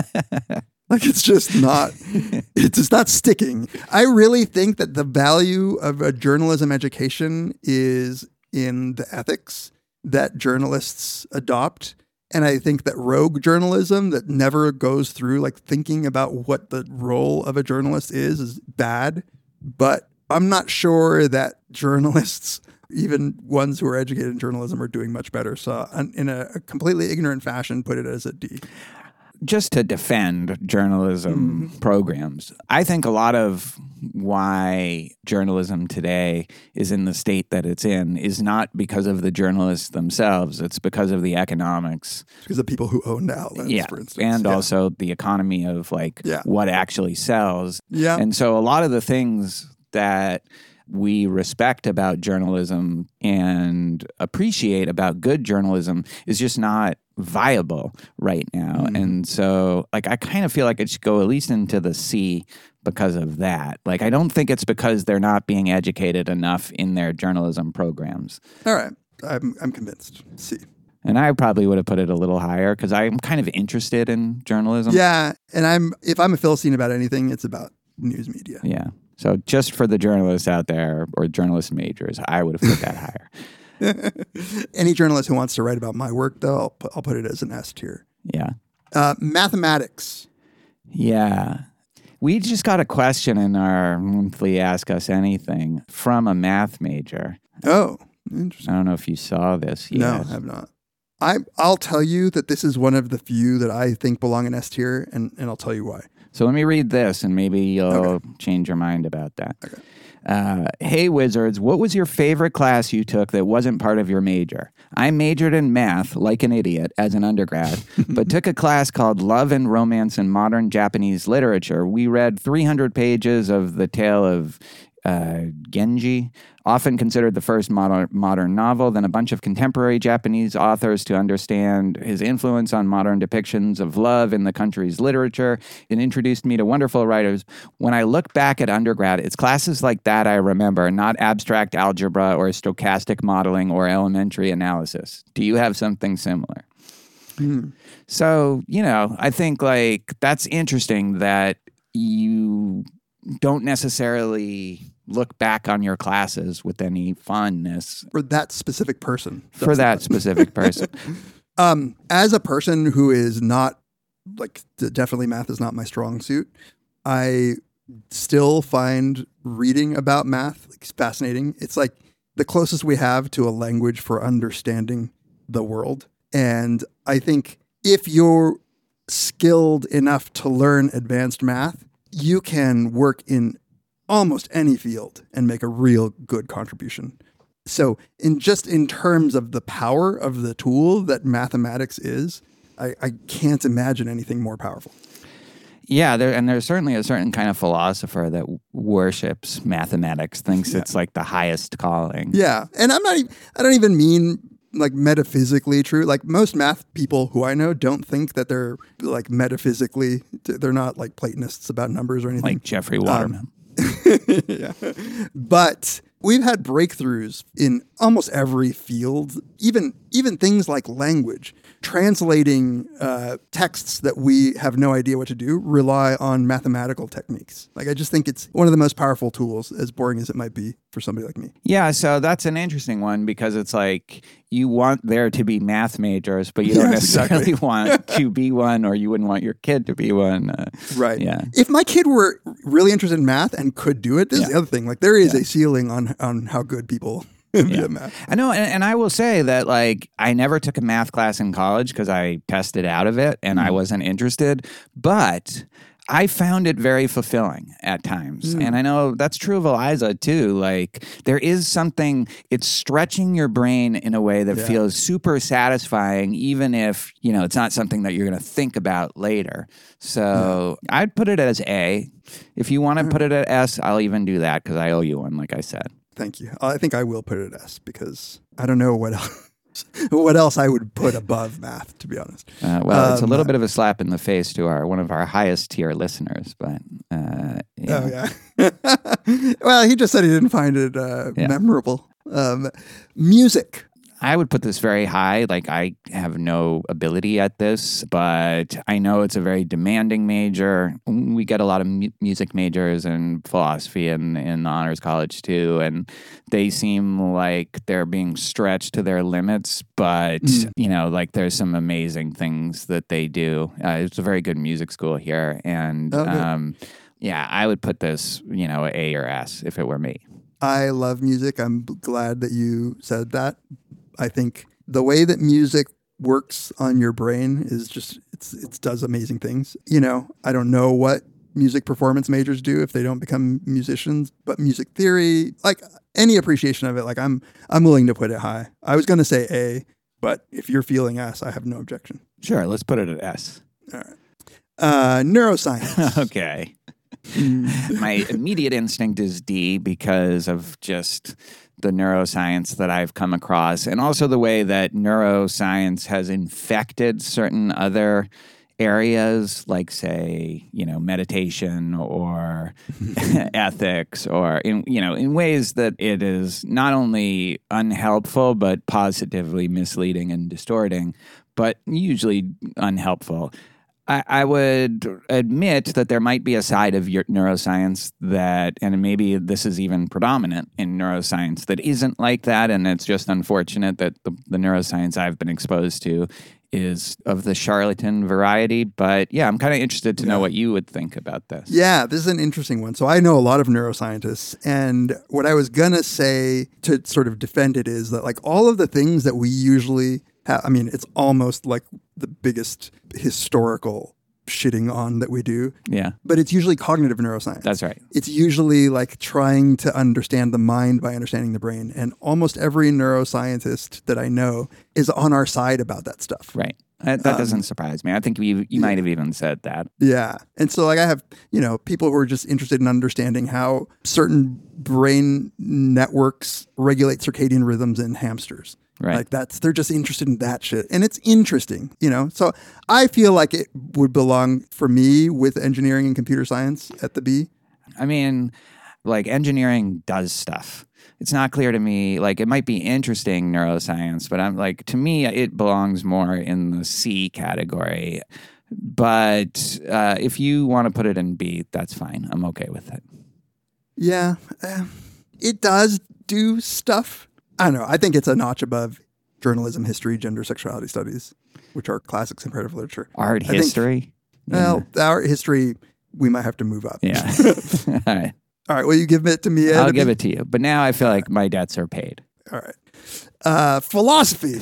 Like, it's just not, it's just not sticking. I really think that the value of a journalism education is in the ethics that journalists adopt. And I think that rogue journalism that never goes through like thinking about what the role of a journalist is, is bad. But I'm not sure that journalists, even ones who are educated in journalism, are doing much better. So I'm- in a, a completely ignorant fashion, put it as a D. Just to defend journalism Mm-hmm. programs, I think a lot of why journalism today is in the state that it's in is not because of the journalists themselves. It's because of the economics. Because of people who own outlets, Yeah. for instance. And Yeah. also the economy of like Yeah. what actually sells. Yeah. And so a lot of the things that we respect about journalism and appreciate about good journalism is just not viable right now. Mm-hmm. And so like I kind of feel like it should go at least into the C because of that. Like I don't think it's because they're not being educated enough in their journalism programs. All right. I'm, I'm convinced. C. And I probably would have put it a little higher because I'm kind of interested in journalism. Yeah. And I'm, if I'm a Philistine about anything, it's about news media. Yeah. So just for the journalists out there or journalist majors, I would have put that higher. Any journalist who wants to write about my work, though, I'll put, I'll put it as an S tier. Yeah. Uh, mathematics. Yeah. We just got a question in our monthly Ask Us Anything from a math major. Oh, I interesting. don't know if you saw this yet. No, I have not. I, I'll tell you that this is one of the few that I think belong in S tier, and, and I'll tell you why. So let me read this and maybe you'll Okay. change your mind about that. Okay. Uh, hey, wizards, what was your favorite class you took that wasn't part of your major? I majored in math, like an idiot, as an undergrad, but took a class called Love and Romance in Modern Japanese Literature. We read three hundred pages of The Tale of uh, Genji, often considered the first modern, modern novel, then a bunch of contemporary Japanese authors to understand his influence on modern depictions of love in the country's literature. It introduced me to wonderful writers. When I look back at undergrad, it's classes like that I remember, not abstract algebra or stochastic modeling or elementary analysis. Do you have something similar? Hmm. So, you know, I think like that's interesting that you don't necessarily look back on your classes with any fondness For that specific person. for that specific person. Um, as a person who is not, like, d- definitely math is not my strong suit, I still find reading about math like, fascinating. It's like the closest we have to a language for understanding the world. And I think if you're skilled enough to learn advanced math, you can work in almost any field and make a real good contribution. So in just in terms of the power of the tool that mathematics is, I, I can't imagine anything more powerful. Yeah, there, and there's certainly a certain kind of philosopher that worships mathematics, thinks Yeah. it's like the highest calling. Yeah. And I'm not, e- I don't even mean like metaphysically true. Like most math people who I know don't think that they're like metaphysically, they're not like Platonists about numbers or anything. Like Jeffrey Waterman. Yeah. But we've had breakthroughs in almost every field, even even things like language. Translating uh, texts that we have no idea what to do rely on mathematical techniques. Like I just think it's one of the most powerful tools, as boring as it might be for somebody like me. Yeah, so that's an interesting one because it's like you want there to be math majors, but you don't Yes, necessarily exactly. want to be one, or you wouldn't want your kid to be one. Uh, Right. Yeah. If my kid were really interested in math and could do it, this is Yeah. the other thing. Like there is a ceiling on on how good people be Yeah. at math. I know, and, and I will say that like I never took a math class in college because I tested out of it and I wasn't interested, but I found it very fulfilling at times. And I know that's true of Eliza too. Like there is something, it's stretching your brain in a way that Yeah. feels super satisfying, even if, you know, it's not something that you're going to think about later. So I'd put it as A. If you want to put it at S, I'll even do that because I owe you one, like I said. Thank you. I think I will put it at S because I don't know what else what else I would put above math, to be honest. Uh, well, it's a Um, little bit of a slap in the face to our one of our highest tier listeners, but uh, yeah. Oh yeah. Well, he just said he didn't find it uh, Yeah. memorable. Um, music. I would put this very high. Like I have no ability at this, but I know it's a very demanding major. We get a lot of mu- music majors and philosophy in, in the honors college too, and they seem like they're being stretched to their limits. But you know, like there's some amazing things that they do. Uh, it's a very good music school here, and Oh, good. um, yeah, I would put this, you know, A or S if it were me. I love music. I'm b- glad that you said that. I think the way that music works on your brain is just it's it does amazing things. You know, I don't know what music performance majors do if they don't become musicians, but music theory, like any appreciation of it, like I'm I'm willing to put it high. I was going to say A, but if you're feeling S, I have no objection. Sure, let's put it at S. Uh, neuroscience. Okay. My immediate instinct is D because of just the neuroscience that I've come across and also the way that neuroscience has infected certain other areas like, say, you know, meditation or ethics or in, you know, in ways that it is not only unhelpful but positively misleading and distorting, but usually unhelpful. I, I would admit that there might be a side of your neuroscience that, and maybe this is even predominant in neuroscience, that isn't like that. And it's just unfortunate that the, the neuroscience I've been exposed to is of the charlatan variety. But yeah, I'm kind of interested to know what you would think about this. Yeah, this is an interesting one. So I know a lot of neuroscientists, and what I was gonna say to sort of defend it is that like all of the things that we usually have, I mean, it's almost like the biggest historical shitting on that we do. Yeah. But it's usually cognitive neuroscience. That's right. It's usually like trying to understand the mind by understanding the brain. And almost every neuroscientist that I know is on our side about that stuff. Right. That, that Um, doesn't surprise me. I think you you yeah. might have even said that. Yeah. And so like I have, you know, people who are just interested in understanding how certain brain networks regulate circadian rhythms in hamsters. Right. Like that's, they're just interested in that shit. And it's interesting, you know? So I feel like it would belong for me with engineering and computer science at the B. I mean, like engineering does stuff. It's not clear to me, like it might be interesting neuroscience, but I'm like, to me, it belongs more in the C category. But uh, if you want to put it in B, that's fine. I'm okay with it. Yeah. Uh, it does do stuff. I don't know. I think it's a notch above journalism, history, gender, sexuality studies, which are classics in comparative literature. Art I think- history? Well, art history, we might have to move up. Yeah. All right. All right. Will you give it to me? Ed? I'll give it to you. But now I feel like my debts are paid. All right. Uh, philosophy.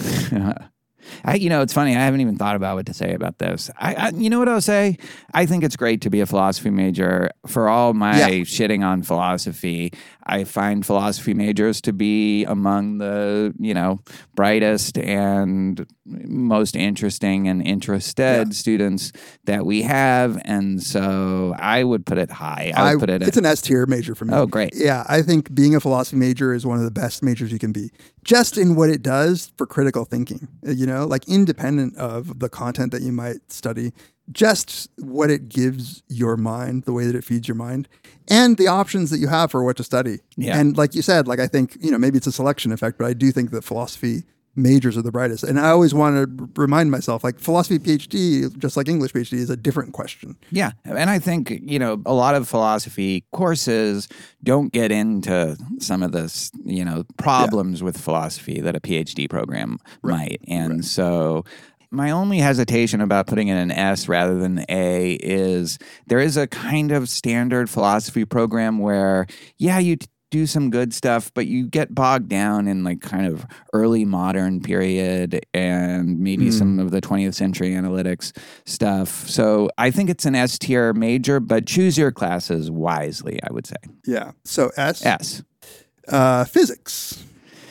I, you know, it's funny. I haven't even thought about what to say about this. I, I you know what I'll say? I think it's great to be a philosophy major. For all my Yeah. shitting on philosophy, I find philosophy majors to be among the, you know, brightest and most interesting and interested Yeah. students that we have. And so I would put it high. I would put it It's at, an S tier major for me. Oh, great. Yeah, I think being a philosophy major is one of the best majors you can be, just in what it does for critical thinking. uh, You know, like independent of the content that you might study, just what it gives your mind, the way that it feeds your mind, and the options that you have for what to study. Yeah. And like you said, like I think, you know, maybe it's a selection effect, but I do think that philosophy majors are the brightest. And I always want to remind myself, like philosophy PhD, just like English PhD, is a different question. Yeah. And I think, you know, a lot of philosophy courses don't get into some of this, you know, problems with philosophy that a PhD program might. And so my only hesitation about putting in an S rather than A is there is a kind of standard philosophy program where, yeah, you t- do some good stuff, but you get bogged down in like kind of early modern period and maybe some of the twentieth century analytics stuff. So I think it's an S tier major, but choose your classes wisely, I would say. Yeah. So S. S. Uh, physics.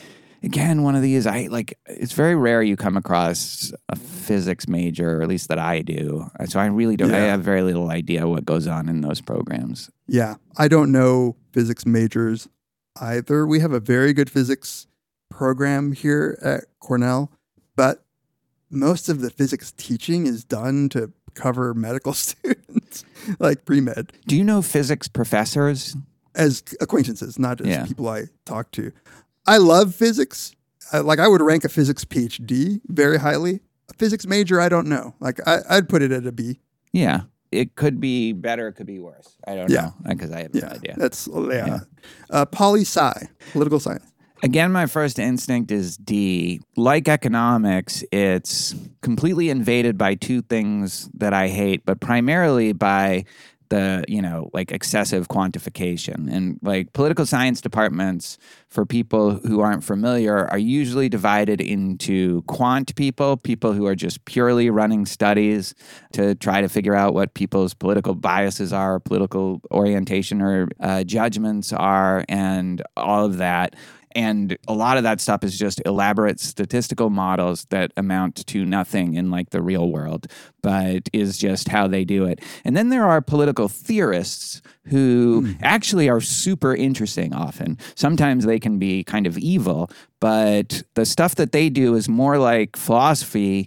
Again, one of these, I like, it's very rare you come across a physics major, or at least that I do. So I really don't, I Yeah. have very little idea what goes on in those programs. Yeah. I don't know physics majors either. We have a very good physics program here at Cornell, but most of the physics teaching is done to cover medical students, like pre-med, Do you know physics professors? as acquaintances, not just Yeah. people I talk to. I love physics. I, like I would rank a physics PhD very highly. A physics major, I don't know. Like I, I'd put it at a B. Yeah. It could be better, it could be worse. I don't Yeah. know because I have Yeah, no idea. that's yeah. Uh, poli sci, political science. Again, my first instinct is D. Like economics, it's completely invaded by two things that I hate, but primarily by the, you know, like excessive quantification. And like political science departments, for people who aren't familiar, are usually divided into quant people, people who are just purely running studies to try to figure out what people's political biases are, political orientation or uh, judgments are, and all of that. And a lot of that stuff is just elaborate statistical models that amount to nothing in like the real world, but is just how they do it. And then there are political theorists who mm. actually are super interesting often. Sometimes they can be kind of evil, but the stuff that they do is more like philosophy,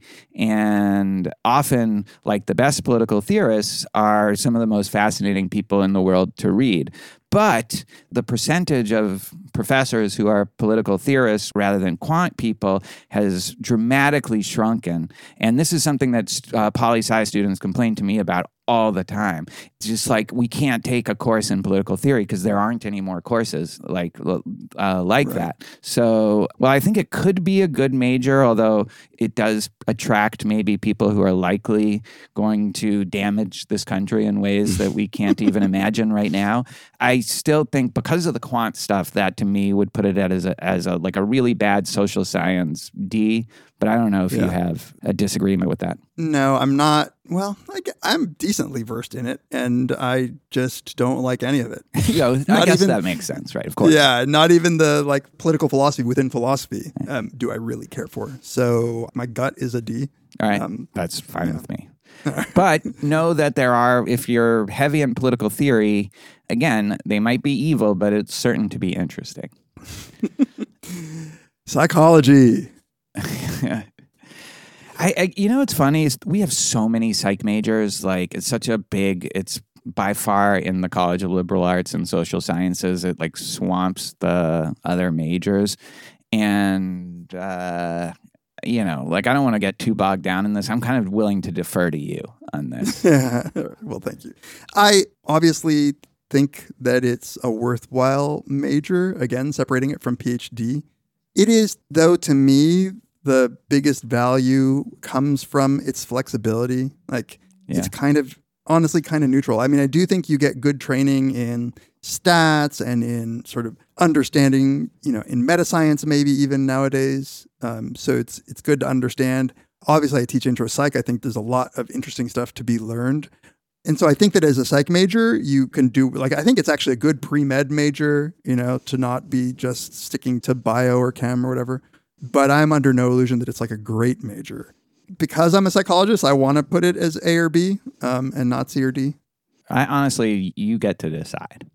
and often like the best political theorists are some of the most fascinating people in the world to read. But the percentage of professors who are political theorists rather than quant people has dramatically shrunken. And this is something that uh, poli-sci students complain to me about all the time. It's just like, we can't take a course in political theory because there aren't any more courses like uh, like right. that. So, well, I think it could be a good major, although it does attract maybe people who are likely going to damage this country in ways that we can't even imagine right now. I still think because of the quant stuff, that to me would put it as a, as a like a really bad social science D. But I don't know if yeah. you have a disagreement with that. No, I'm not Well, I, ge- I'm decently versed in it, and I just don't like any of it. You know, I Not guess even- that makes sense, right? Of course. Yeah, not even the like political philosophy within philosophy um, do I really care for. So my gut is a D. All right. Um, That's fine with me. But know that there are, if you're heavy in political theory, again, they might be evil, but it's certain to be interesting. Psychology. I, I, you know, what's funny is we have so many psych majors. Like, it's such a big, it's by far in the College of Liberal Arts and Social Sciences, it like swamps the other majors. And, uh, you know, like, I don't want to get too bogged down in this. I'm kind of willing to defer to you on this. Yeah. Well, thank you. I obviously think that it's a worthwhile major, again, separating it from PhD. It is, though, to me, the biggest value comes from its flexibility. Like, Yeah. it's kind of, honestly, kind of neutral. I mean, I do think you get good training in stats and in sort of understanding, you know, in meta science, maybe even nowadays. Um, so it's it's good to understand. Obviously, I teach intro psych. I think there's a lot of interesting stuff to be learned. And so I think that as a psych major, you can do, like, I think it's actually a good pre-med major, you know, to not be just sticking to bio or chem or whatever. But I'm under no illusion that it's like a great major. Because I'm a psychologist, I want to put it as A or B um, and not C or D. I honestly, you get to decide.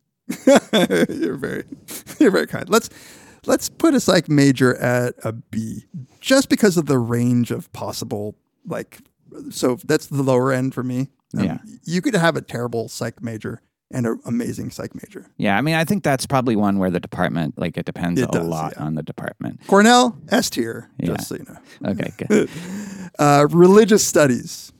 you're very, you're very kind. Let's let's put a psych major at a B, just because of the range of possible, like, so that's the lower end for me. Um, Yeah. You could have a terrible psych major and an amazing psych major. Yeah, I mean, I think that's probably one where the department, like, it depends It a does, lot yeah. on the department. Cornell, S tier, Yeah. just so you know. Okay, good. Uh, religious studies.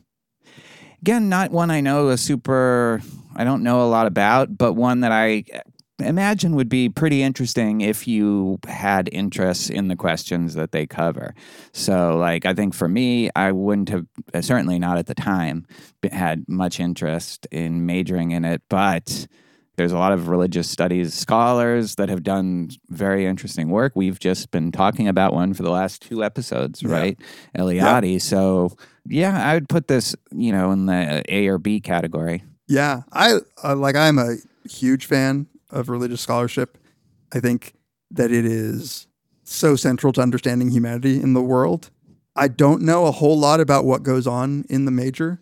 Again, not one I know a super, I don't know a lot about, but one that I imagine would be pretty interesting if you had interests in the questions that they cover. So, like, I think for me, I wouldn't have, certainly not at the time, had much interest in majoring in it, but there's a lot of religious studies scholars that have done very interesting work. We've just been talking about one for the last two episodes, right? Eliade. So, yeah, I would put this, you know, in the A or B category. Yeah, I uh, like. I'm a huge fan of religious scholarship. I think that it is so central to understanding humanity in the world. I don't know a whole lot about what goes on in the major,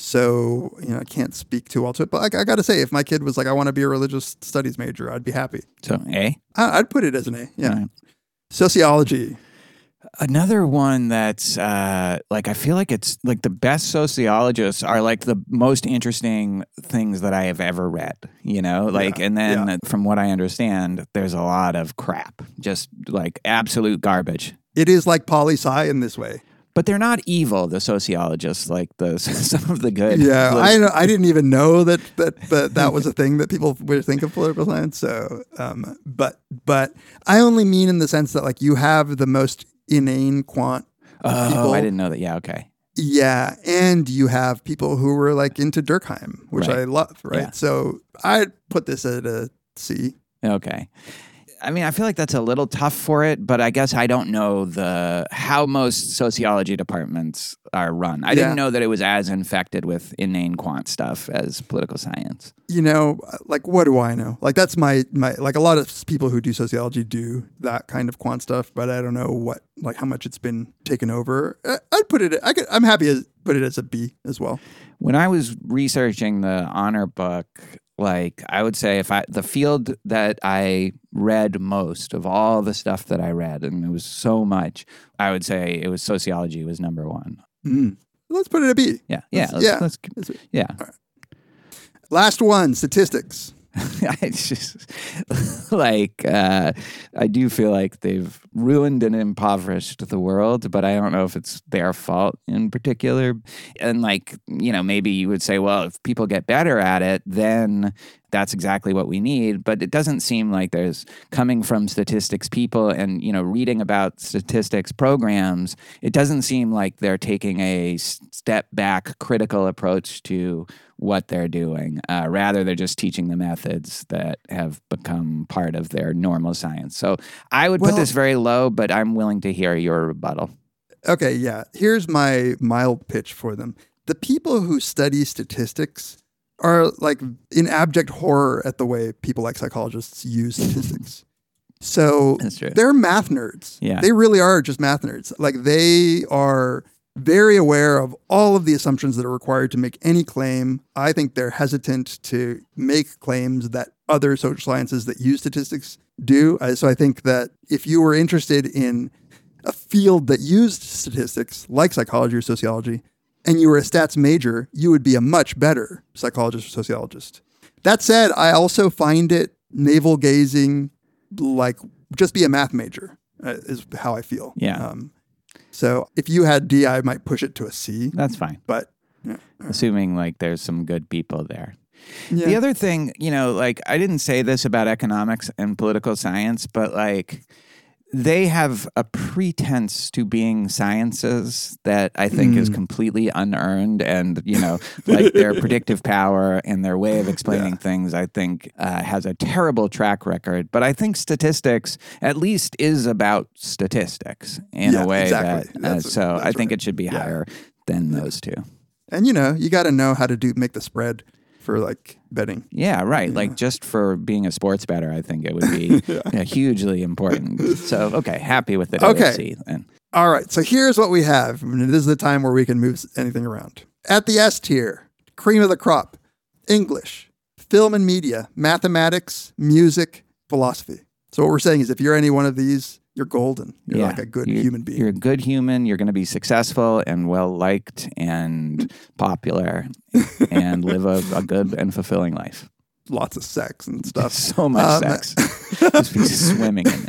so you know I can't speak too well to it. But I, I got to say, if my kid was like, "I want to be a religious studies major," I'd be happy. So, A? I, I'd put it as an A. Yeah. Right. Sociology. Another one that's uh, like, I feel like it's like the best sociologists are like the most interesting things that I have ever read, you know, like, Yeah, and then yeah. from what I understand, there's a lot of crap, just like absolute garbage. It is like poli sci in this way. But they're not evil, the sociologists, like the some of the good. Yeah, the- I know, I didn't even know that that that, that was a thing that people would think of political science. So, um, but but I only mean in the sense that like you have the most inane quant Oh, people. I didn't know that. Yeah, okay. Yeah, and you have people who were like into Durkheim, which Right. I love. Right, Yeah. so I'd put this at a C. Okay. I mean, I feel like that's a little tough for it, but I guess I don't know the how most sociology departments are run. I Yeah. didn't know that it was as infected with inane quant stuff as political science. You know, like what do I know? Like that's my my like a lot of people who do sociology do that kind of quant stuff, but I don't know what like how much it's been taken over. I- I'd put it. I could, I'm happy to put it as a B as well. When I was researching the honor book, like I would say if I the field that I read most of all the stuff that I read, and it was so much, I would say it was sociology was number one. Mm. Let's put it at a B. Yeah. Yeah. Let's- Let's, yeah. let's, Let's- yeah. Last one, statistics. It's just like uh, I do feel like they've ruined and impoverished the world, but I don't know if it's their fault in particular. And like, you know, maybe you would say, well, if people get better at it, then that's exactly what we need. But it doesn't seem like there's coming from statistics people and, you know, reading about statistics programs. It doesn't seem like they're taking a step back critical approach to what they're doing. Uh, rather, they're just teaching the methods that have become part of their normal science. So I would Well- put this very low, but I'm willing to hear your rebuttal. Okay, yeah. Here's my mild pitch for them. the people who study statistics are like in abject horror at the way people like psychologists use statistics. So That's true. they're math nerds. Yeah. They really are just math nerds. Like they are very aware of all of the assumptions that are required to make any claim. I think they're hesitant to make claims that other social sciences that use statistics do. Uh, So I think that if you were interested in a field that used statistics, like psychology or sociology, and you were a stats major, you would be a much better psychologist or sociologist. That said, I also find it navel-gazing, like just be a math major, uh, is how I feel. Yeah. Um, so if you had D, I might push it to a C. That's fine. But yeah. Assuming like there's some good people there. Yeah. The other thing, you know, like I didn't say this about economics and political science, but like they have a pretense to being sciences that I think Mm. is completely unearned. And, you know, like their predictive power and their way of explaining Yeah. things, I think uh, has a terrible track record. But I think statistics at least is about statistics in Yeah, a way exactly. that, uh, That's- so I that's think right. it should be Yeah. higher than those two. And you know, you got to know how to do make the spread for like betting. Yeah, right. Like just for being a sports bettor, I think it would be yeah, hugely important. So, okay, happy with it. Okay. C, then. All right, so here's what we have. I mean, this is the time where we can move anything around. At the S tier, cream of the crop, English, film and media, mathematics, music, philosophy. So what we're saying is if you're any one of these, you're golden. You're Yeah. like a good You're- human being. You're a good human. You're going to be successful and well liked and popular and live a, a good and fulfilling life. Lots of sex and stuff. So much Um, sex. Just be swimming in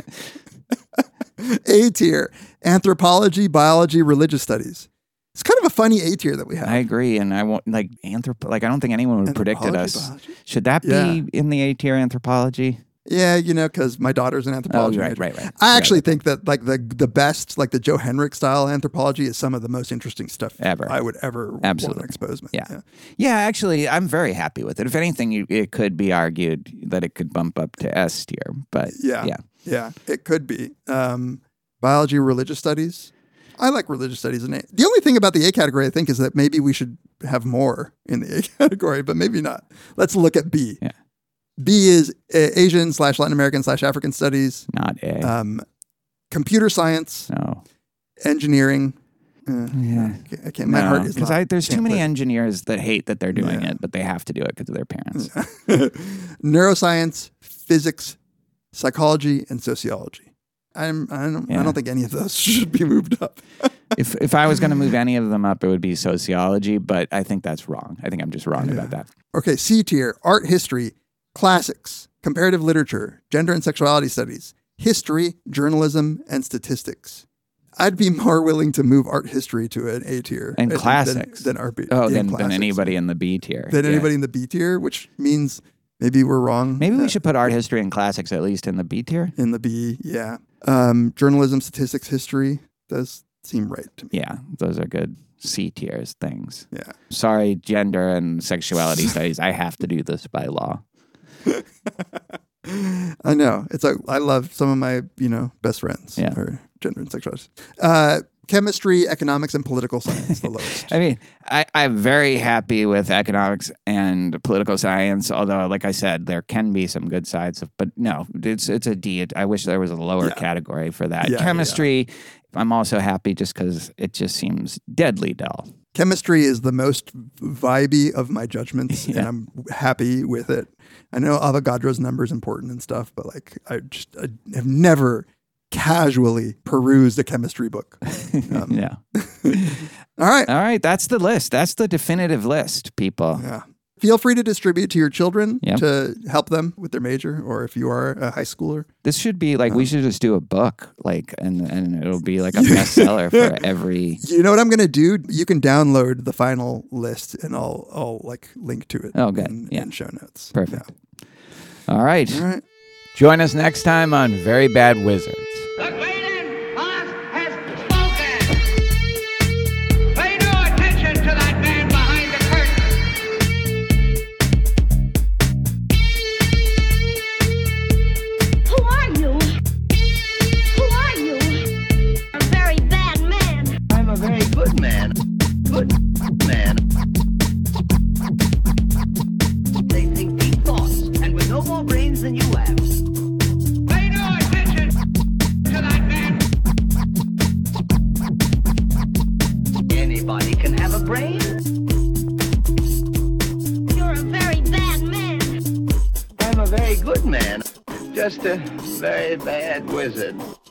it. A tier, anthropology, biology, religious studies. It's kind of a funny A tier that we have. I agree, and I won't like anthrop. Like I don't think anyone would have predicted Anthropology, us. biology? Should that Yeah. be in the A tier? Anthropology. Yeah, you know, because my daughter's an anthropology Oh, right, major. right, right. I Right. actually think that like the the best, like the Joe Henrik style anthropology is some of the most interesting stuff Ever. I would ever Absolutely. want to expose. Me. Yeah. Yeah, actually, I'm very happy with it. If anything, you, it could be argued that it could bump up to S tier. But yeah, yeah. yeah, it could be. Um, biology, religious studies. I like religious studies in A. The only thing about the A category, I think, is that maybe we should have more in the A category, but maybe not. Let's look at B. Yeah. B is uh, Asian slash Latin American slash African studies, Not A. um, computer science, no. engineering. Uh, Yeah. I can't. I can't my heart is Because not. there's too can't many live. engineers that hate that they're doing Yeah. it, but they have to do it because of their parents. Neuroscience, physics, psychology, and sociology. I'm, I don't. I Yeah. don't think any of those should be moved up. if if I was going to move any of them up, it would be sociology, but I think that's wrong. I think I'm just wrong about that. Okay, C tier: art history, classics, comparative literature, gender and sexuality studies, history, journalism, and statistics. I'd be more willing to move art history to an A tier And than- classics. than, than art. B- Oh, yeah, than, than classics. anybody in the B tier. than Yeah. anybody in the B tier, which means maybe we're wrong. Maybe uh, we should put art history and classics at least in the B tier. in the B. Yeah, um, journalism, statistics, history does seem right to me. Yeah, those are good C tiers things. Yeah. Sorry, gender and sexuality studies. I have to do this by law. I know. It's like I love some of my, you know, best friends Yeah. are gender and sexuality. Uh, chemistry, economics, and political science, the lowest. I mean, I, I'm very happy with economics and political science, although, like I said, there can be some good sides of, but no, it's it's a D. I wish there was a lower Yeah. category for that. Yeah, Chemistry, I'm also happy just because it just seems deadly dull. Chemistry is the most vibey of my judgments, and Yeah. I'm happy with it. I know Avogadro's number is important and stuff, but like I just I have never casually perused a chemistry book. Um, Yeah. All right. All right, that's the list. That's the definitive list, people. Yeah. Feel free to distribute to your children Yep. to help them with their major, or if you are a high schooler. This should be like Um, we should just do a book, like, and and it'll be like a bestseller for every. You know what I'm going to do? You can download the final list, and I'll I'll like link to it. Oh, good. In, Yeah. in show notes. Perfect. All right. Yeah. All right. Join us next time on Very Bad Wizards. The Galen Oz has spoken. Pay no attention to that man behind the curtain. Who are you? Who are you? A very bad man. I'm a very good man. Good man. very good man, just a very bad wizard.